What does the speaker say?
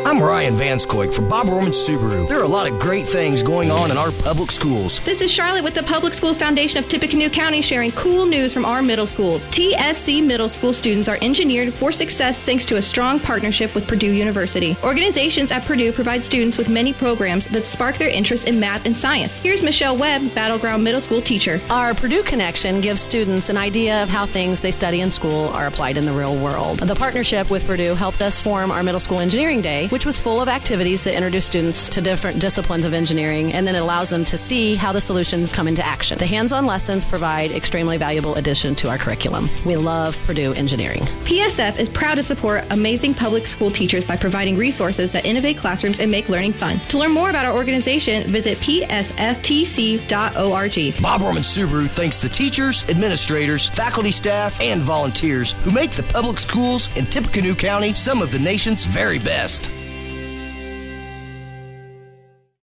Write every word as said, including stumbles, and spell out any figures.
I'm Ryan Vanskoik from Bob Orman Subaru. There are a lot of great things going on in our public schools. This is Charlotte with the Public Schools Foundation of Tippecanoe County sharing cool news from our middle schools. T S C middle school students are engineered for success thanks to a strong partnership with Purdue University. Organizations at Purdue provide students with many programs that spark their interest in math and science. Here's Michelle Webb, Battleground Middle School teacher. Our Purdue Connection gives students an idea of how things they study in school are applied in the real world. The partnership with Purdue helped us form our Middle School Engineering Day, which was full of activities that introduce students to different disciplines of engineering, and then it allows them to see how the solutions come into action. The hands-on lessons provide extremely valuable addition to our curriculum. We love Purdue Engineering. P S F is proud to support amazing public school teachers by providing resources that innovate classrooms and make learning fun. To learn more about our organization, visit p s f t c dot org. Bob Orman Subaru thanks the teachers, administrators, faculty, staff, and volunteers who make the public schools in Tippecanoe County some of the nation's very best.